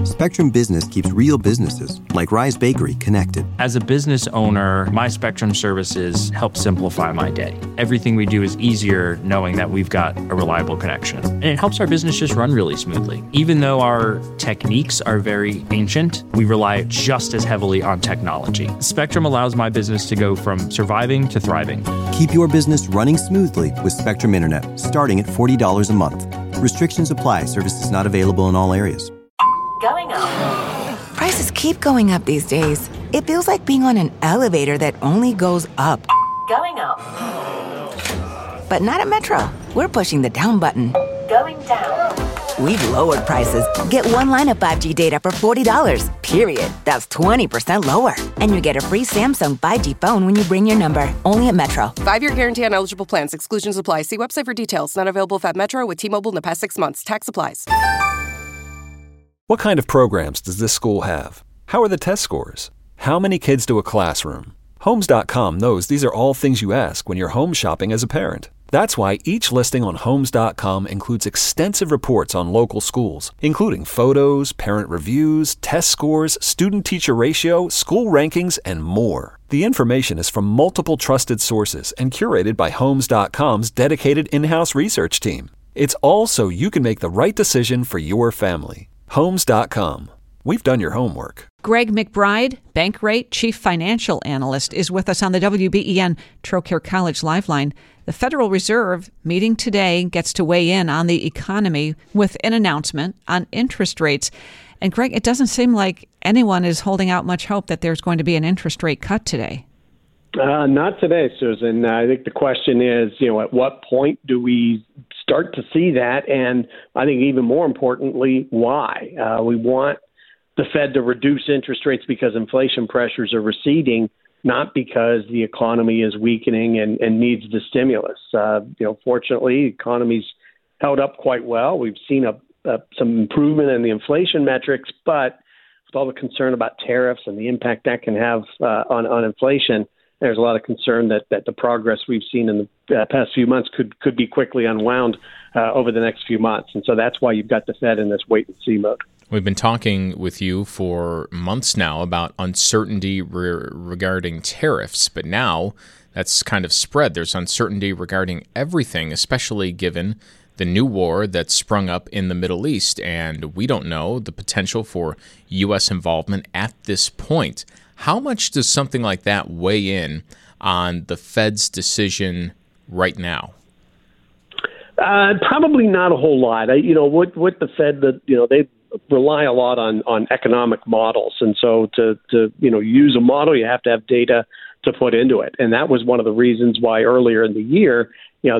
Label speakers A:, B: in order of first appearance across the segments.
A: Spectrum Business keeps real businesses, like Rise Bakery, connected.
B: As a business owner, my Spectrum services help simplify my day. Everything we do is easier knowing that we've got a reliable connection. And it helps our business just run really smoothly. Even though our techniques are very ancient, we rely just as heavily on technology. Spectrum allows my business to go from surviving to thriving.
A: Keep your business running smoothly with Spectrum Internet, starting at $40 a month. Restrictions apply. Services not available in all areas.
C: Going up.
D: Prices keep going up these days. It feels like being on an elevator that only goes up.
C: Going up.
D: But not at Metro. We're pushing the down button.
C: Going down.
D: We've lowered prices. Get one line of 5G data for $40, period. That's 20% lower. And you get a free Samsung 5G phone when you bring your number. Only at Metro.
E: 5-year guarantee on eligible plans. Exclusions apply. See website for details. Not available at Metro with T-Mobile in the past 6 months. Tax applies.
F: What kind of programs does this school have? How are the test scores? How many kids to a classroom? Homes.com knows these are all things you ask when you're home shopping as a parent. That's why each listing on Homes.com includes extensive reports on local schools, including photos, parent reviews, test scores, student-teacher ratio, school rankings, and more. The information is from multiple trusted sources and curated by Homes.com's dedicated in-house research team. It's all so you can make the right decision for your family. Homes.com. We've done your homework.
G: Greg McBride, Bankrate Chief Financial Analyst, is with us on the WBEN Trocaire College Liveline. The Federal Reserve meeting today gets to weigh in on the economy with an announcement on interest rates. And Greg, it doesn't seem like anyone is holding out much hope that there's going to be an interest rate cut today.
H: Not today, Susan. I think the question is, at what point do we start to see that? And I think even more importantly, why? We want the Fed to reduce interest rates because inflation pressures are receding, not because the economy is weakening and needs the stimulus. Fortunately, the economy's held up quite well. We've seen some improvement in the inflation metrics, but with all the concern about tariffs and the impact that can have on inflation, there's a lot of concern that the progress we've seen in the past few months could be quickly unwound over the next few months. And so that's why you've got the Fed in this wait-and-see mode.
I: We've been talking with you for months now about uncertainty regarding tariffs, but now that's kind of spread. There's uncertainty regarding everything, especially given the new war that's sprung up in the Middle East, and we don't know the potential for U.S. involvement at this point. How much does something like that weigh in on the Fed's decision right now?
H: Probably not a whole lot. What the Fed, they rely a lot on economic models, and so to use a model, you have to have data to put into it, and that was one of the reasons why earlier in the year,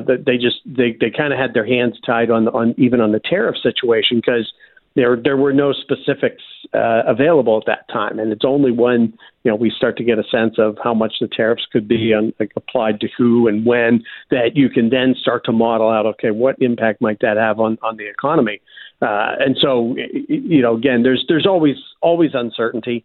H: they kind of had their hands tied on even on the tariff situation because there were no specifics available at that time, and it's only when we start to get a sense of how much the tariffs could be applied to who and when that you can then start to model out, okay, what impact might that have on the economy? And so, again, there's always uncertainty.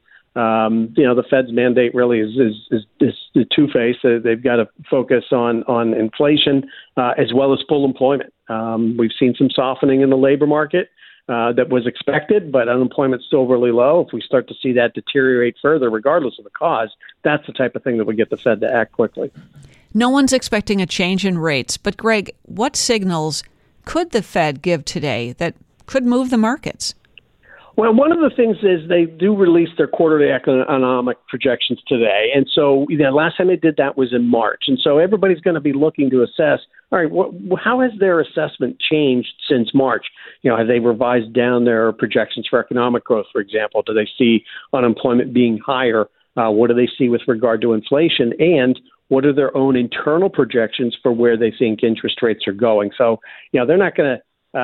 H: The Fed's mandate really is the two-faced. They've got to focus on inflation as well as full employment. We've seen some softening in the labor market that was expected, but unemployment's still really low. If we start to see that deteriorate further, regardless of the cause, that's the type of thing that would get the Fed to act quickly.
G: No one's expecting a change in rates, but Greg, what signals could the Fed give today that could move the markets?
H: Well, one of the things is they do release their quarterly economic projections today. And so last time they did that was in March. And so everybody's going to be looking to assess, all right, how has their assessment changed since March? Have they revised down their projections for economic growth, for example? Do they see unemployment being higher? What do they see with regard to inflation? And what are their own internal projections for where they think interest rates are going? So, they're not going to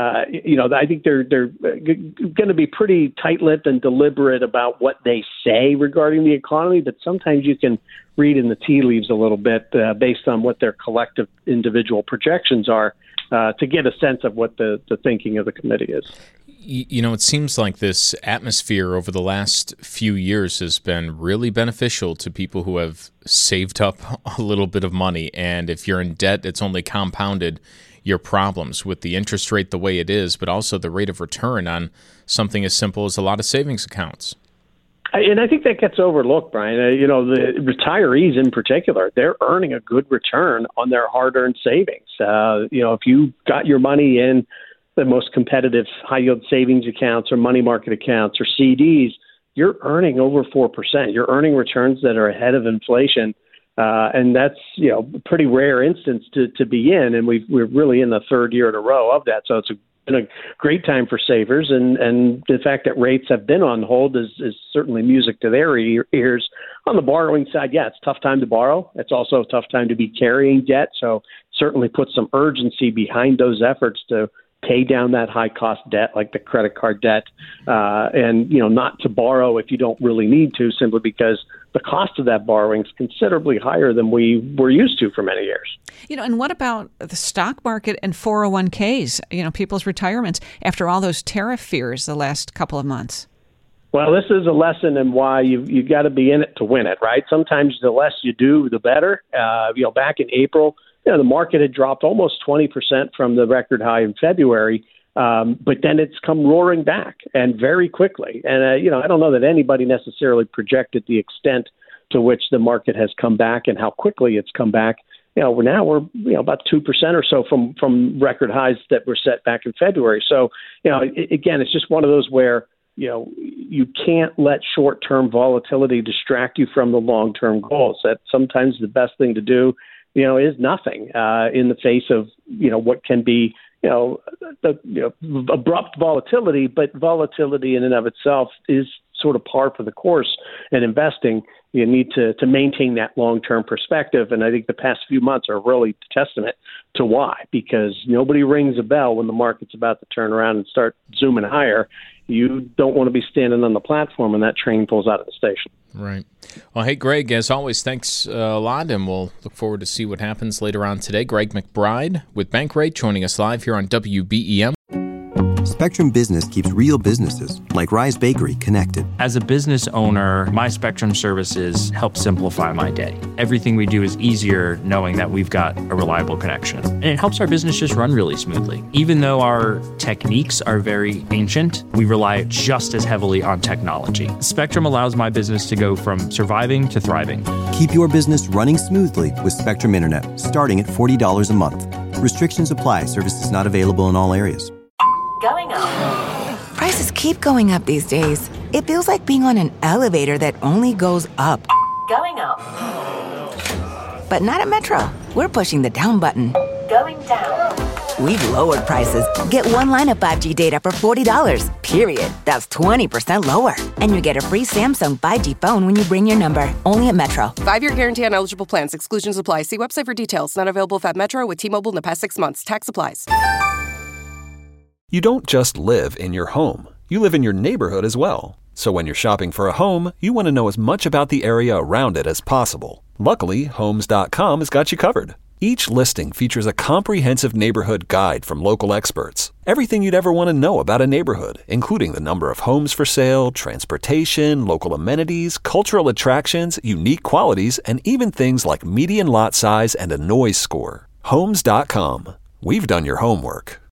H: I think they're going to be pretty tight-lipped and deliberate about what they say regarding the economy, but sometimes you can read in the tea leaves a little bit based on what their collective individual projections are to get a sense of what the thinking of the committee is.
I: It seems like this atmosphere over the last few years has been really beneficial to people who have saved up a little bit of money, and if you're in debt, it's only compounded your problems with the interest rate the way it is, but also the rate of return on something as simple as a lot of savings accounts.
H: And I think that gets overlooked, Brian. The retirees in particular, they're earning a good return on their hard-earned savings. If you got your money in the most competitive high-yield savings accounts or money market accounts or CDs, you're earning over 4%. You're earning returns that are ahead of inflation. And that's, a pretty rare instance to be in. And we're really in the third year in a row of that. So it's been a great time for savers. And the fact that rates have been on hold is certainly music to their ears. On the borrowing side, it's a tough time to borrow. It's also a tough time to be carrying debt. So certainly put some urgency behind those efforts to pay down that high-cost debt like the credit card debt and not to borrow if you don't really need to, simply because the cost of that borrowing is considerably higher than we were used to for many years.
G: And what about the stock market and 401ks, people's retirements after all those tariff fears the last couple of months?
H: Well, this is a lesson in why you've got to be in it to win it, right? Sometimes the less you do, the better. Back in April, the market had dropped almost 20% from the record high in February, but then it's come roaring back and very quickly. And, I don't know that anybody necessarily projected the extent to which the market has come back and how quickly it's come back. We're about 2% or so from record highs that were set back in February. So, again, it's just one of those where, you can't let short-term volatility distract you from the long-term goals. That's sometimes the best thing to do, is nothing in the face of, what can be, abrupt volatility, but volatility in and of itself is sort of par for the course. And investing, you need to maintain that long-term perspective. And I think the past few months are really a testament to why, because nobody rings a bell when the market's about to turn around and start zooming higher. You don't want to be standing on the platform when that train pulls out of the station.
I: Right. Well, hey, Greg, as always, thanks a lot, and we'll look forward to see what happens later on today. Greg McBride with Bankrate joining us live here on WBEM.
A: Spectrum Business keeps real businesses, like Rise Bakery, connected.
B: As a business owner, my Spectrum services help simplify my day. Everything we do is easier knowing that we've got a reliable connection. And it helps our business just run really smoothly. Even though our techniques are very ancient, we rely just as heavily on technology. Spectrum allows my business to go from surviving to thriving.
A: Keep your business running smoothly with Spectrum Internet, starting at $40 a month. Restrictions apply. Services not available in all areas.
C: Going up.
D: Prices keep going up these days. It feels like being on an elevator that only goes up.
C: Going up.
D: But not at Metro. We're pushing the down button.
C: Going down.
D: We've lowered prices. Get one line of 5G data for $40, period. That's 20% lower. And you get a free Samsung 5G phone when you bring your number. Only at Metro.
E: 5-year guarantee on eligible plans. Exclusions apply. See website for details. Not available if at Metro with T-Mobile in the past 6 months. Tax applies.
F: You don't just live in your home. You live in your neighborhood as well. So when you're shopping for a home, you want to know as much about the area around it as possible. Luckily, Homes.com has got you covered. Each listing features a comprehensive neighborhood guide from local experts. Everything you'd ever want to know about a neighborhood, including the number of homes for sale, transportation, local amenities, cultural attractions, unique qualities, and even things like median lot size and a noise score. Homes.com. We've done your homework.